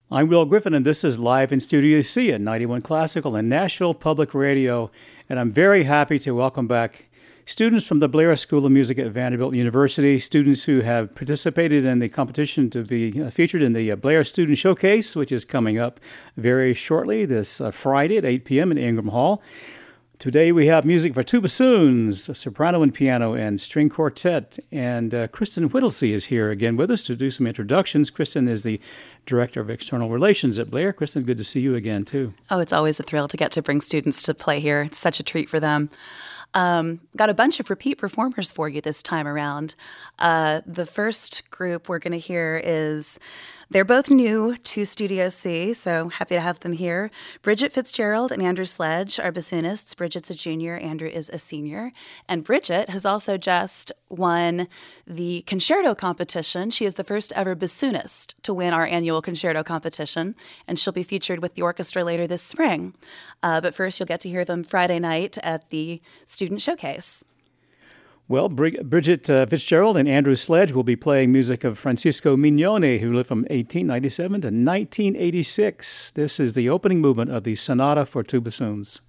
I'm Will Griffin, and this is Live in Studio C at 91 Classical and Nashville Public Radio. And I'm very happy to welcome back students from the Blair School of Music at Vanderbilt University, students who have participated in the competition to be featured in the Blair Student Showcase, which is coming up very shortly this Friday at 8 p.m. in Ingram Hall. Today we have music for two bassoons, a soprano and piano, and string quartet. And Kristen Whittlesey is here again with us to do some introductions. Kristen is the Director of External Relations at Blair. Kristen, good to see you again, too. Oh, it's always a thrill to get to bring students to play here. It's such a treat for them. Got a bunch of repeat performers for you this time around. The first group we're going to hear they're both new to Studio C, so happy to have them here. Bridget Fitzgerald and Andrew Sledge are bassoonists. Bridget's a junior, Andrew is a senior. And Bridget has also just won the concerto competition. She is the first ever bassoonist to win our annual concerto competition, and she'll be featured with the orchestra later this spring. But first, you'll get to hear them Friday night at the Student Showcase. Well, Bridget Fitzgerald and Andrew Sledge will be playing music of Francisco Mignone, who lived from 1897 to 1986. This is the opening movement of the Sonata for Two Bassoons.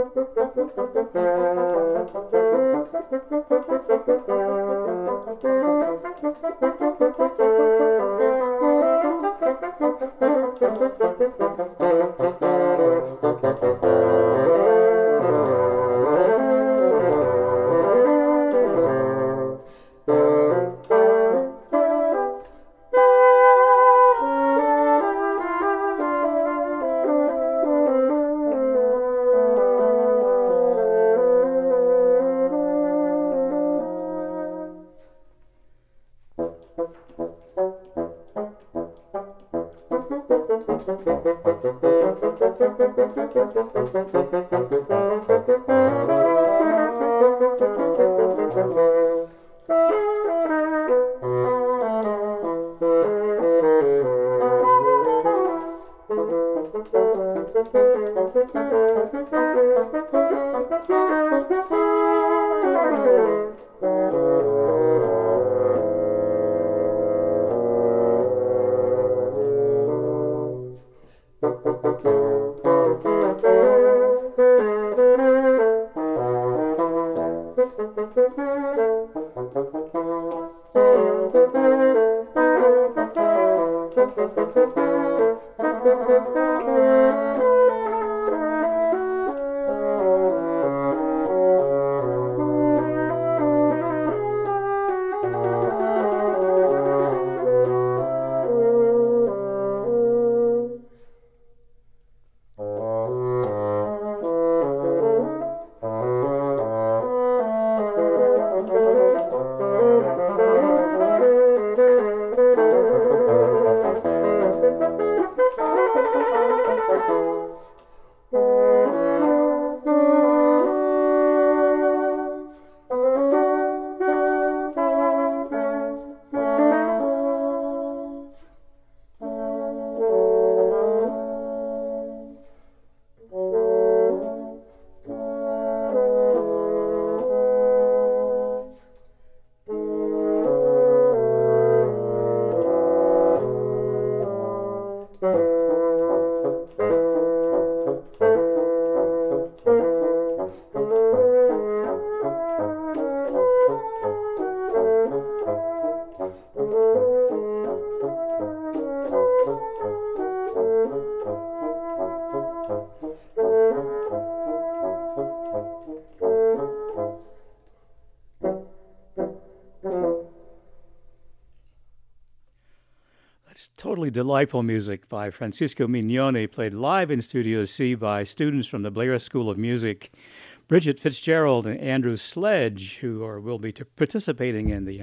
Totally delightful music by Francisco Mignone, played live in Studio C by students from the Blair School of Music, Bridget Fitzgerald and Andrew Sledge, who will be participating in the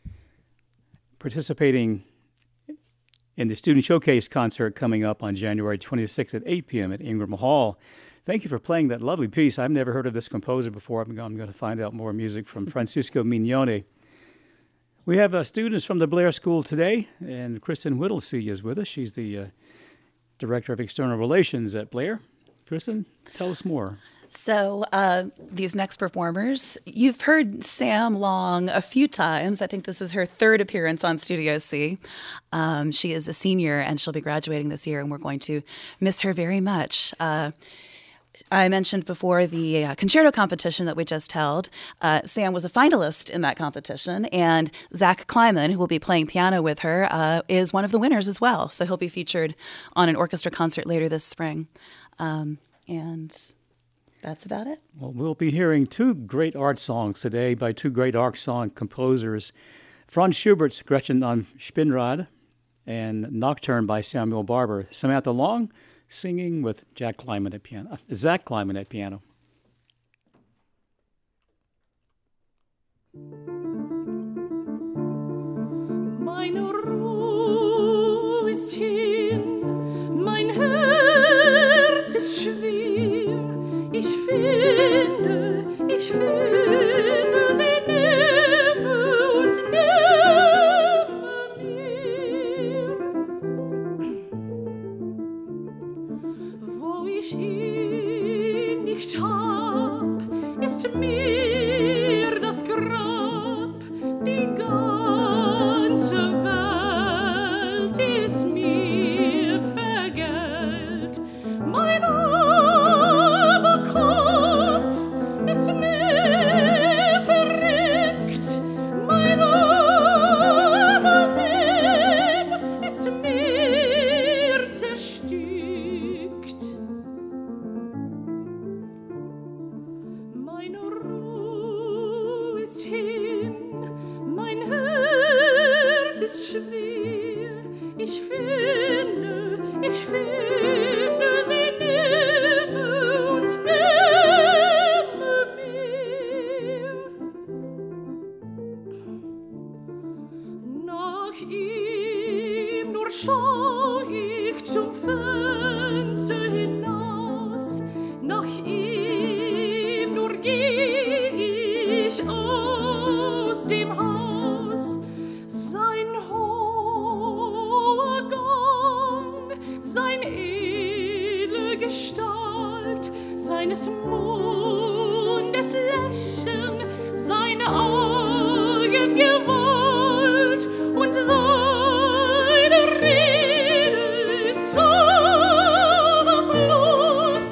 Student Showcase concert coming up on January 26th at 8 p.m. at Ingram Hall. Thank you for playing that lovely piece. I've never heard of this composer before. I'm going to find out more music from Francisco Mignone. We have students from the Blair School today, and Kristen Whittlesey is with us. She's the Director of External Relations at Blair. Kristen, tell us more. So these next performers, you've heard Sam Long a few times. I think this is her third appearance on Studio C. She is a senior, and she'll be graduating this year, and we're going to miss her very much. I mentioned before the concerto competition that we just held. Sam was a finalist in that competition, and Zach Kleiman, who will be playing piano with her, is one of the winners as well. So he'll be featured on an orchestra concert later this spring. And that's about it. Well, we'll be hearing two great art songs today by two great art song composers, Franz Schubert's Gretchen am Spinnrad and Nocturne by Samuel Barber. Samantha Long singing with Zach Kleiman at piano. Meine Ruhe ist hin, mein Herz ist schwer. Ich finde sie nehme und nehme mir. Wo ich ihn nicht hab, ist mir das Grab, die ganze Welt ist mir vergällt. Mein Arme kommt seines Mundes Lächeln, seine Augen Gewalt und seine Rede Zauberfluss,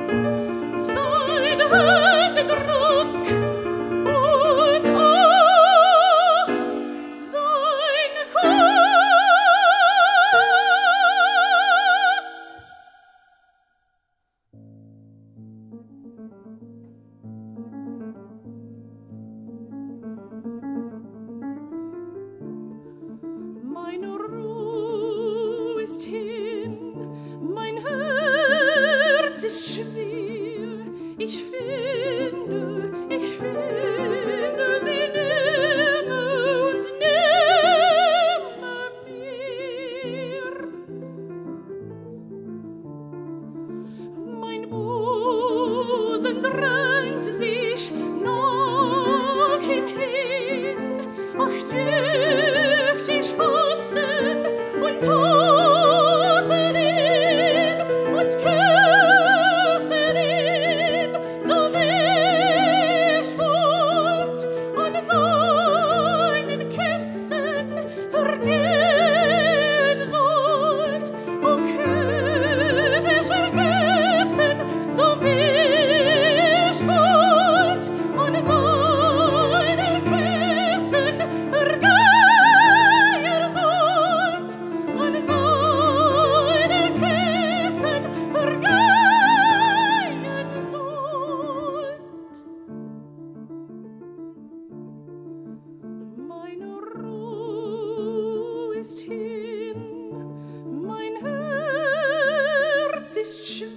sein Händedruck und auch sein Kuss. Meine Ruhe ist hin, mein Herz ist schwer. Ich finde sie nimmer und nimmermehr. Mein Busen drängt sich nach ihm hin. Ach, dürft ich fassen und taten ihn und küssen ihn, so wie ich wollt, an seinen Küssen vergehen sollt. O könnte ich vergessen, so wie ich wollt, an seinen Küssen vergehen sollt, an seinen Küssen vergehen sollt. Meine Ruhe ist hin, mein Herz ist schwer.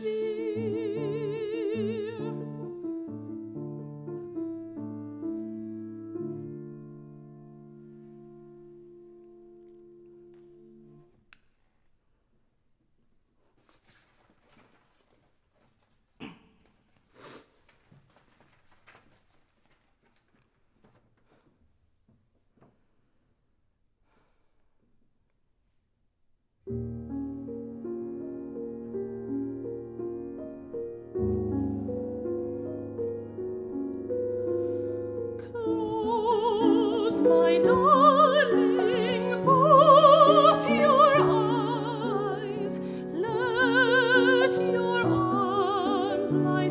Close, my darling, both your eyes. Let your arms lie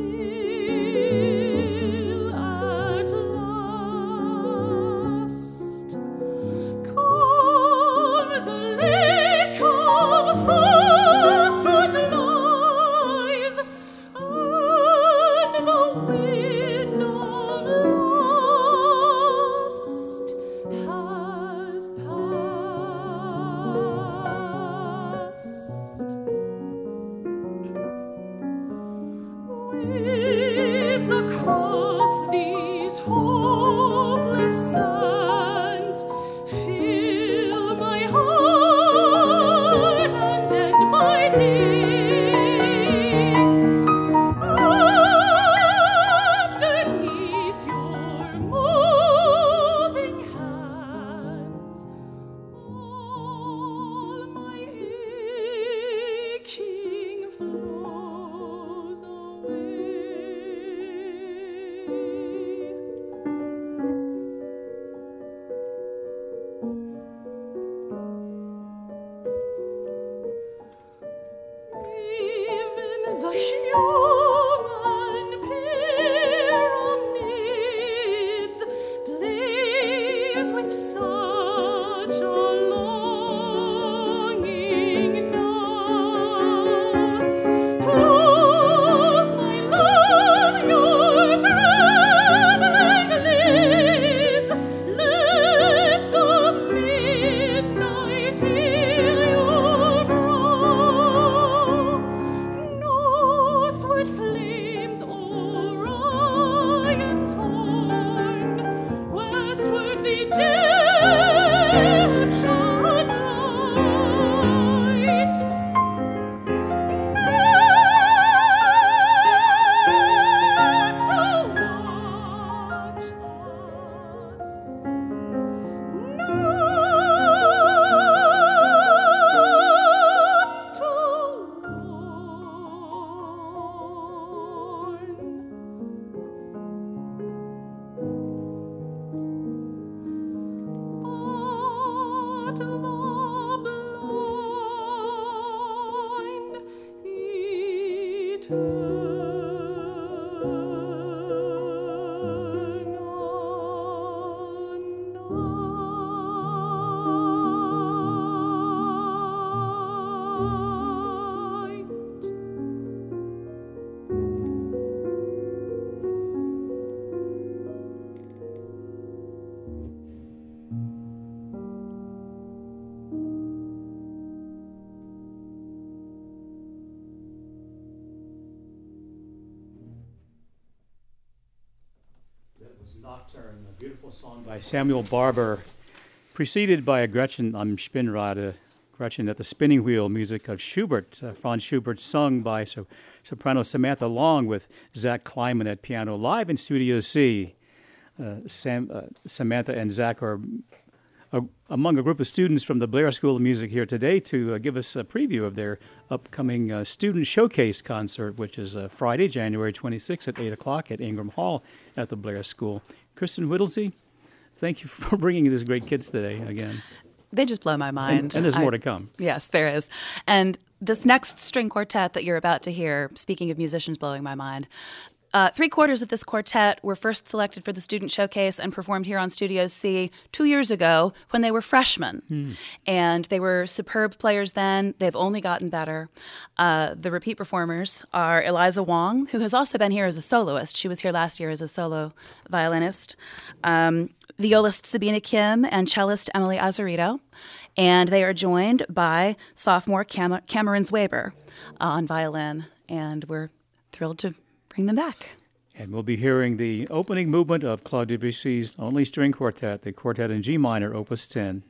still at last. Come, the lake of falsehood lies, and the wind of lust has passed. Waves across these hopeless sands fill my heart and end my day. Underneath your moving hands, all my aching flows away. return all night. That was Nocturne, a beautiful song by Samuel Barber, preceded by a Gretchen am Spinnrad, Gretchen at the spinning wheel, music of Schubert, Franz Schubert, sung by soprano Samantha Long with Zach Kleiman at piano, live in Studio C. Samantha and Zach are among a group of students from the Blair School of Music here today to give us a preview of their upcoming student showcase concert, which is Friday, January 26th at 8 o'clock at Ingram Hall at the Blair School. Kristen Whittlesey, thank you for bringing these great kids today again. They just blow my mind. And there's more to come. Yes, there is. And this next string quartet that you're about to hear, speaking of musicians blowing my mind, 3/4 of this quartet were first selected for the Student Showcase and performed here on Studio C 2 years ago when they were freshmen. And they were superb players then. They've only gotten better. The repeat performers are Eliza Wong, who has also been here as a soloist. She was here last year as a solo violinist. Violist Sabina Kim and cellist Emily Azarito. And they are joined by sophomore Cameron Zwaber on violin. And we're thrilled to bring them back. And we'll be hearing the opening movement of Claude Debussy's only string quartet, the Quartet in G minor, Opus 10.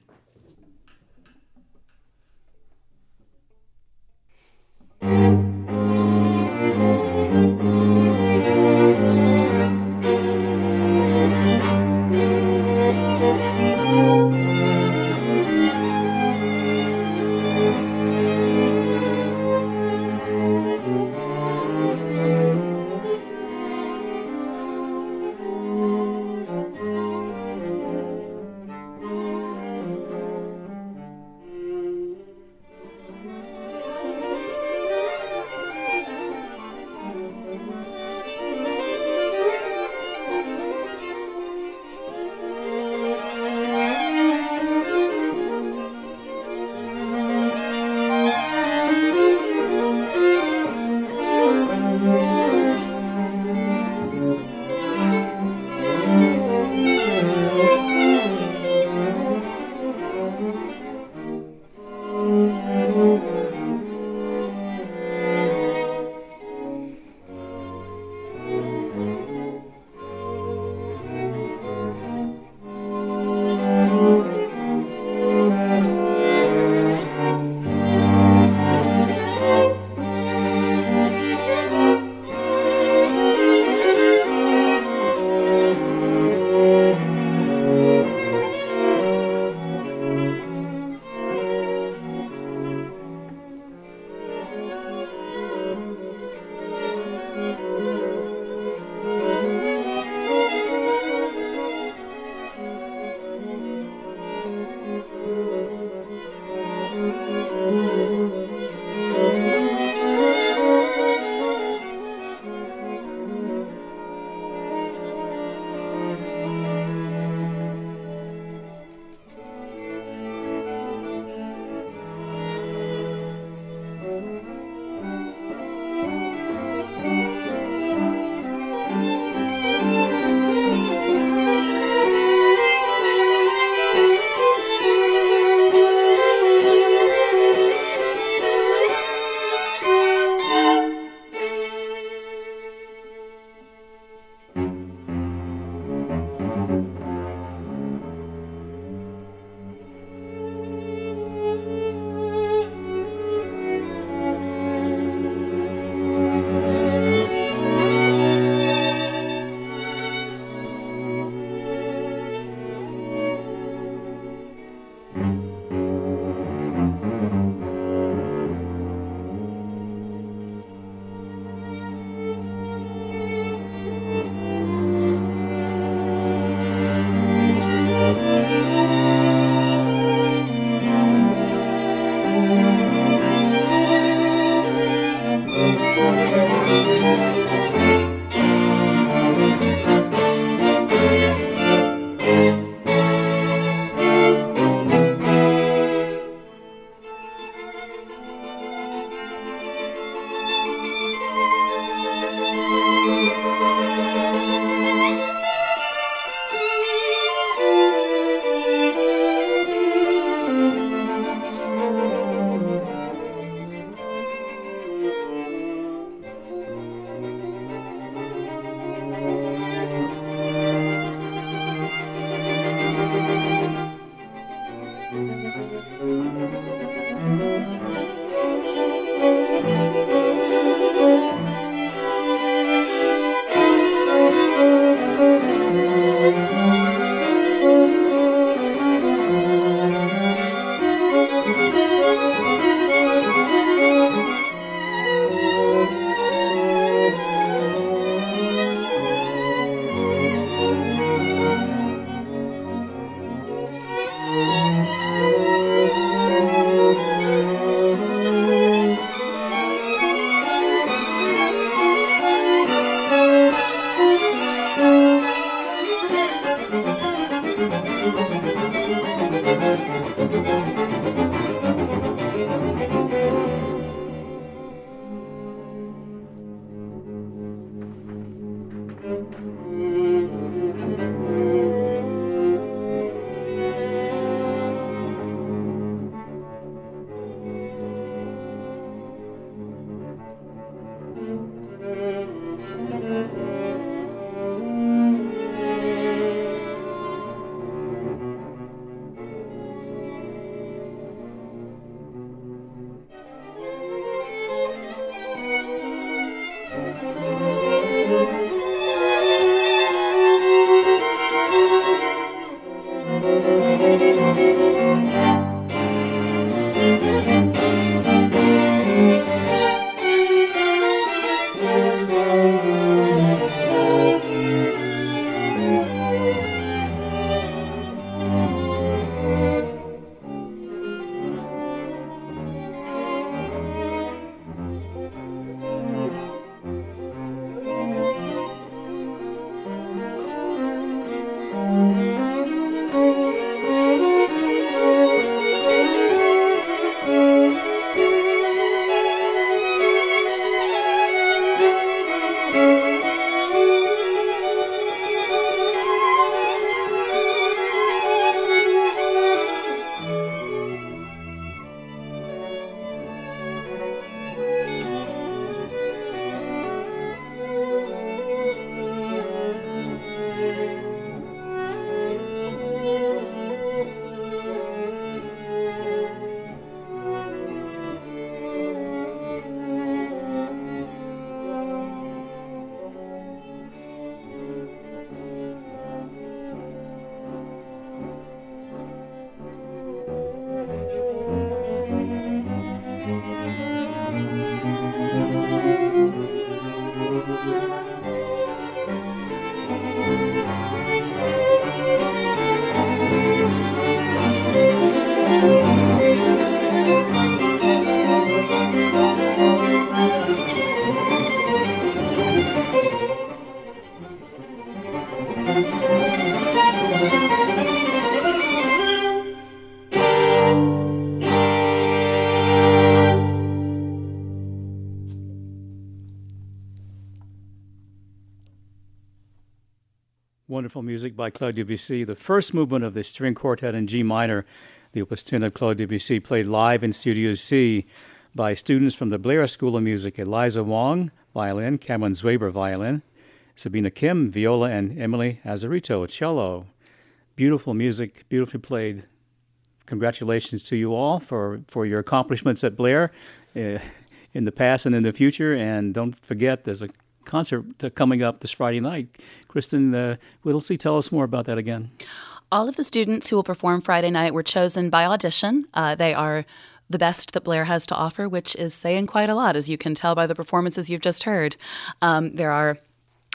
Wonderful music by Claude Debussy. The first movement of the string quartet in G minor, the Opus 10 of Claude Debussy, played live in Studio C by students from the Blair School of Music: Eliza Wong, violin; Cameron Zwaber, violin; Sabina Kim, viola; and Emily Azarito, cello. Beautiful music, beautifully played. Congratulations to you all for your accomplishments at Blair in the past and in the future. And don't forget, there's a concert coming up this Friday night. Kristen Whittlesey, tell us more about that again. All of the students who will perform Friday night were chosen by audition. They are the best that Blair has to offer, which is saying quite a lot, as you can tell by the performances you've just heard. There are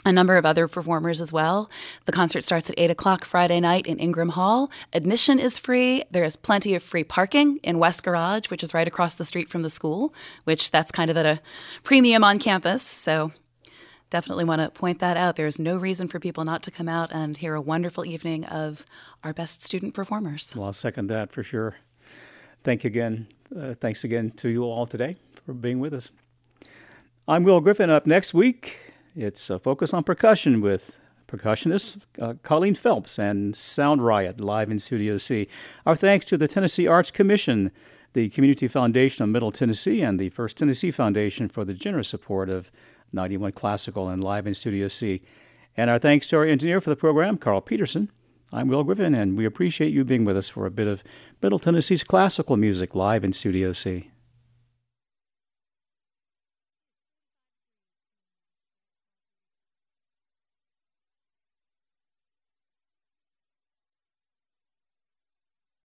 a number of other performers as well. The concert starts at 8 o'clock Friday night in Ingram Hall. Admission is free. There is plenty of free parking in West Garage, which is right across the street from the school, which that's kind of at a premium on campus. So definitely want to point that out. There's no reason for people not to come out and hear a wonderful evening of our best student performers. Well, I'll second that for sure. Thank you again. Thanks again to you all today for being with us. I'm Will Griffin. Up next week, it's a focus on percussion with percussionist Colleen Phelps and Sound Riot live in Studio C. Our thanks to the Tennessee Arts Commission, the Community Foundation of Middle Tennessee, and the First Tennessee Foundation for the generous support of 91 Classical and live in Studio C. And our thanks to our engineer for the program, Carl Peterson. I'm Will Griffin, and we appreciate you being with us for a bit of Middle Tennessee's classical music live in Studio C.